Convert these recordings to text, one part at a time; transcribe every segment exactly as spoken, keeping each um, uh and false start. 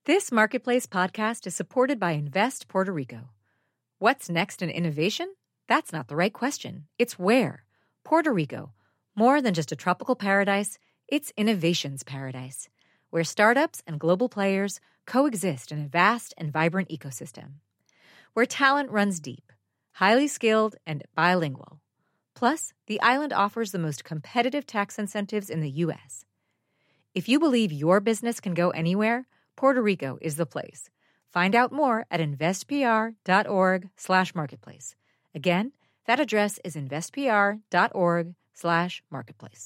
This Marketplace podcast is supported by Invest Puerto Rico. What's next in innovation? That's not the right question. It's where. Puerto Rico. More than just a tropical paradise, it's innovation's paradise, where startups and global players coexist in a vast and vibrant ecosystem. Where talent runs deep, highly skilled, and bilingual. Plus, the island offers the most competitive tax incentives in the U S. If you believe your business can go anywhere, Puerto Rico is the place. Find out more at investpr.org slash marketplace. Again, that address is investpr.org slash marketplace.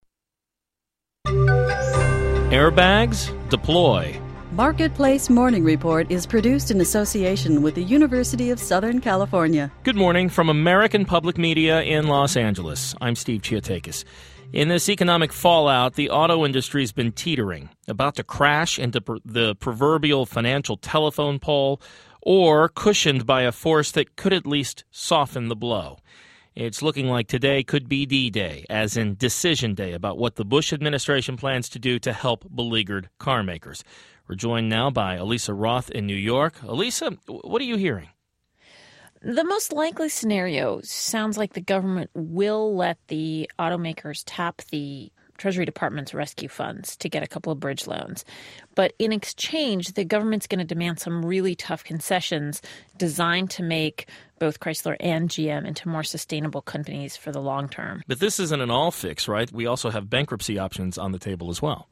Airbags, deploy. Marketplace Morning Report is produced in association with the University of Southern California. Good morning from American Public Media in Los Angeles. I'm Steve Chiotakis. In this economic fallout, the auto industry's been teetering, about to crash into pr- the proverbial financial telephone pole, or cushioned by a force that could at least soften the blow. It's looking like today could be D-Day, as in decision day, about what the Bush administration plans to do to help beleaguered car makers. We're joined now by Elisa Roth in New York. Elisa, what are you hearing? The most likely scenario sounds like the government will let the automakers tap the Treasury Department's rescue funds to get a couple of bridge loans. But in exchange, the government's going to demand some really tough concessions designed to make both Chrysler and G M into more sustainable companies for the long term. But this isn't an all fix, right? We also have bankruptcy options on the table as well.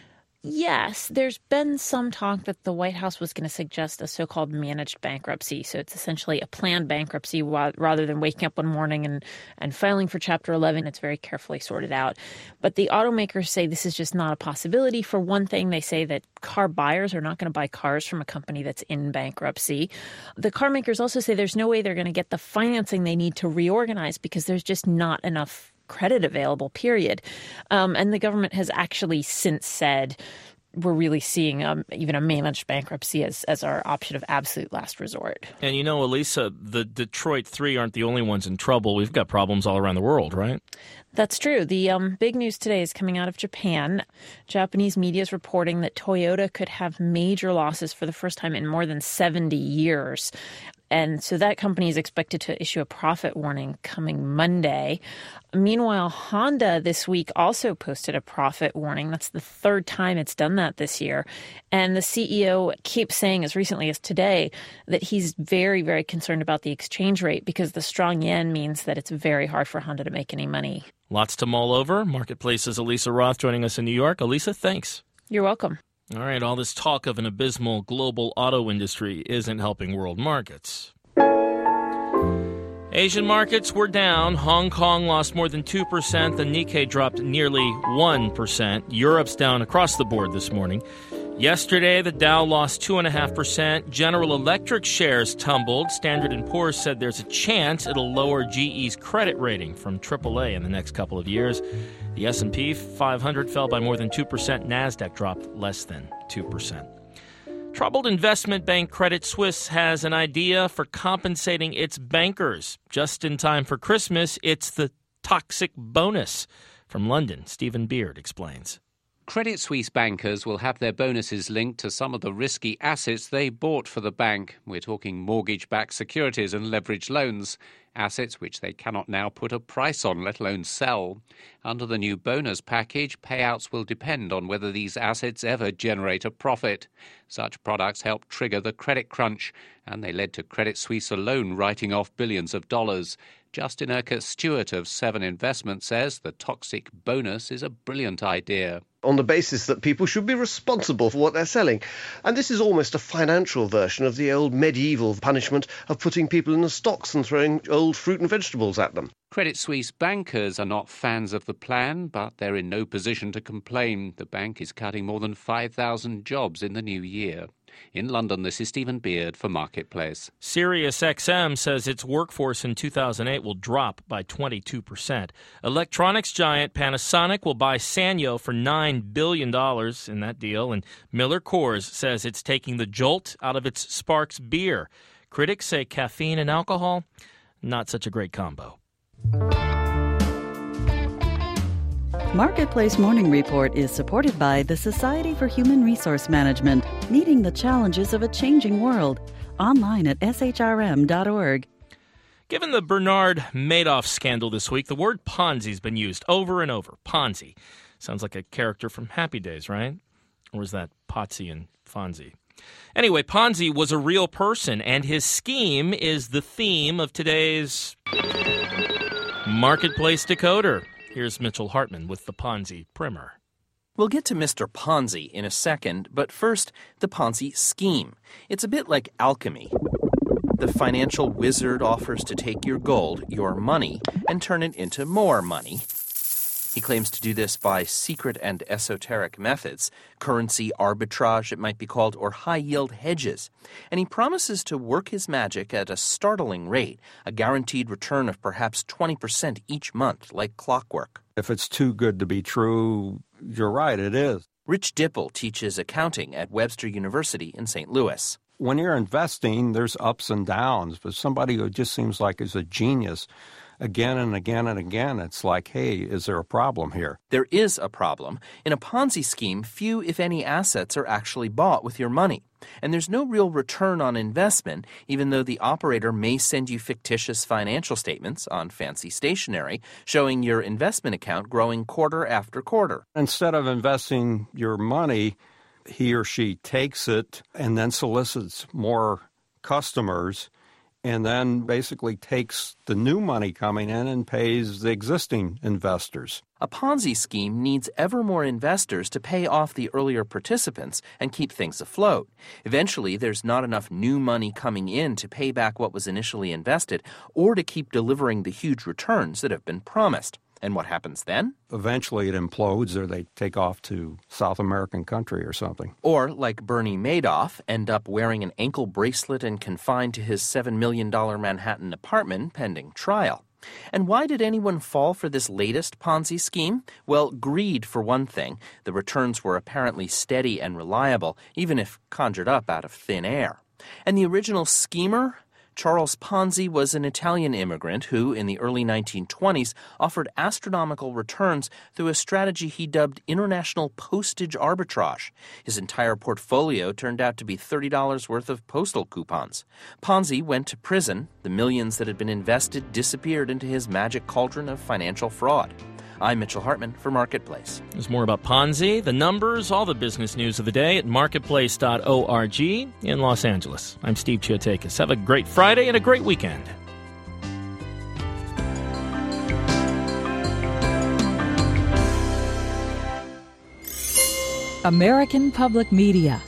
Yes, there's been some talk that the White House was going to suggest a so-called managed bankruptcy. So it's essentially a planned bankruptcy rather than waking up one morning and, and filing for Chapter eleven. It's very carefully sorted out. But the automakers say this is just not a possibility. For one thing, they say that car buyers are not going to buy cars from a company that's in bankruptcy. The car makers also say there's no way they're going to get the financing they need to reorganize because there's just not enough credit available, period. Um, and the government has actually since said we're really seeing um, even a managed bankruptcy as, as our option of absolute last resort. And you know, Elisa, the Detroit Three aren't the only ones in trouble. We've got problems all around the world, right? That's true. The um, big news today is coming out of Japan. Japanese media is reporting that Toyota could have major losses for the first time in more than seventy years. And so that company is expected to issue a profit warning coming Monday. Meanwhile, Honda this week also posted a profit warning. That's the third time it's done that this year. And the C E O keeps saying as recently as today that he's very, very concerned about the exchange rate because the strong yen means that it's very hard for Honda to make any money. Lots to mull over. Marketplace's Elisa Roth joining us in New York. Elisa, thanks. You're welcome. All right, all this talk of an abysmal global auto industry isn't helping world markets. Asian markets were down. Hong Kong lost more than two percent. The Nikkei dropped nearly one percent. Europe's down across the board this morning. Yesterday, the Dow lost two point five percent. General Electric shares tumbled. Standard and Poor's said there's a chance it'll lower G E's credit rating from triple A in the next couple of years. The S and P five hundred fell by more than two percent. NASDAQ dropped less than two percent. Troubled investment bank Credit Suisse has an idea for compensating its bankers. Just in time for Christmas, it's the toxic bonus. From London, Stephen Beard explains. Credit Suisse bankers will have their bonuses linked to some of the risky assets they bought for the bank. We're talking mortgage-backed securities and leveraged loans, assets which they cannot now put a price on, let alone sell. Under the new bonus package, payouts will depend on whether these assets ever generate a profit. Such products helped trigger the credit crunch, and they led to Credit Suisse alone writing off billions of dollars. Justin Urquhart Stewart of Seven Investment says the toxic bonus is a brilliant idea. On the basis that people should be responsible for what they're selling. And this is almost a financial version of the old medieval punishment of putting people in the stocks and throwing old fruit and vegetables at them. Credit Suisse bankers are not fans of the plan, but they're in no position to complain. The bank is cutting more than five thousand jobs in the new year. In London, this is Stephen Beard for Marketplace. SiriusXM says its workforce in two thousand eight will drop by twenty-two percent. Electronics giant Panasonic will buy Sanyo for nine billion dollars in that deal, and Miller Coors says it's taking the jolt out of its Sparks beer. Critics say caffeine and alcohol, not such a great combo. Marketplace Morning Report is supported by the Society for Human Resource Management, meeting the challenges of a changing world. Online at s h r m dot org. Given the Bernard Madoff scandal this week, the word Ponzi's been used over and over. Ponzi. Sounds like a character from Happy Days, right? Or is that Potsy and Fonzie? Anyway, Ponzi was a real person, and his scheme is the theme of today's Marketplace Decoder. Here's Mitchell Hartman with the Ponzi primer. We'll get to Mister Ponzi in a second, but first, the Ponzi scheme. It's a bit like alchemy. The financial wizard offers to take your gold, your money, and turn it into more money. He claims to do this by secret and esoteric methods, currency arbitrage, it might be called, or high-yield hedges. And he promises to work his magic at a startling rate, a guaranteed return of perhaps twenty percent each month, like clockwork. If it's too good to be true, you're right, it is. Rich Dipple teaches accounting at Webster University in Saint Louis. When you're investing, there's ups and downs, but somebody who just seems like is a genius, again and again and again, it's like, hey, is there a problem here? There is a problem. In a Ponzi scheme, few, if any, assets are actually bought with your money. And there's no real return on investment, even though the operator may send you fictitious financial statements on fancy stationery showing your investment account growing quarter after quarter. Instead of investing your money, he or she takes it and then solicits more customers and then basically takes the new money coming in and pays the existing investors. A Ponzi scheme needs ever more investors to pay off the earlier participants and keep things afloat. Eventually, there's not enough new money coming in to pay back what was initially invested or to keep delivering the huge returns that have been promised. And what happens then? Eventually it implodes, or they take off to South American country or something. Or, like Bernie Madoff, end up wearing an ankle bracelet and confined to his seven million dollars Manhattan apartment pending trial. And why did anyone fall for this latest Ponzi scheme? Well, greed for one thing. The returns were apparently steady and reliable, even if conjured up out of thin air. And the original schemer? Charles Ponzi was an Italian immigrant who, in the early nineteen twenties, offered astronomical returns through a strategy he dubbed international postage arbitrage. His entire portfolio turned out to be thirty dollars worth of postal coupons. Ponzi went to prison. The millions that had been invested disappeared into his magic cauldron of financial fraud. I'm Mitchell Hartman for Marketplace. There's more about Ponzi, the numbers, all the business news of the day at marketplace dot org in Los Angeles. I'm Steve Chiotakis. Have a great Friday and a great weekend. American Public Media.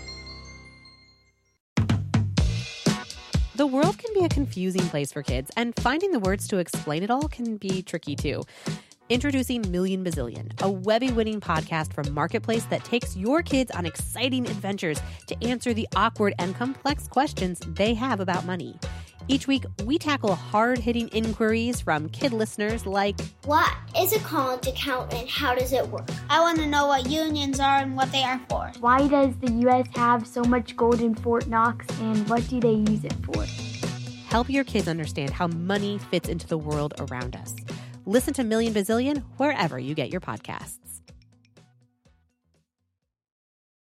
The world can be a confusing place for kids, and finding the words to explain it all can be tricky too. Introducing Million Bazillion, a Webby-winning podcast from Marketplace that takes your kids on exciting adventures to answer the awkward and complex questions they have about money. Each week, we tackle hard-hitting inquiries from kid listeners like, what is a college account and how does it work? I want to know what unions are and what they are for. Why does the U S have so much gold in Fort Knox and what do they use it for? Help your kids understand how money fits into the world around us. Listen to Million Bazillion wherever you get your podcasts.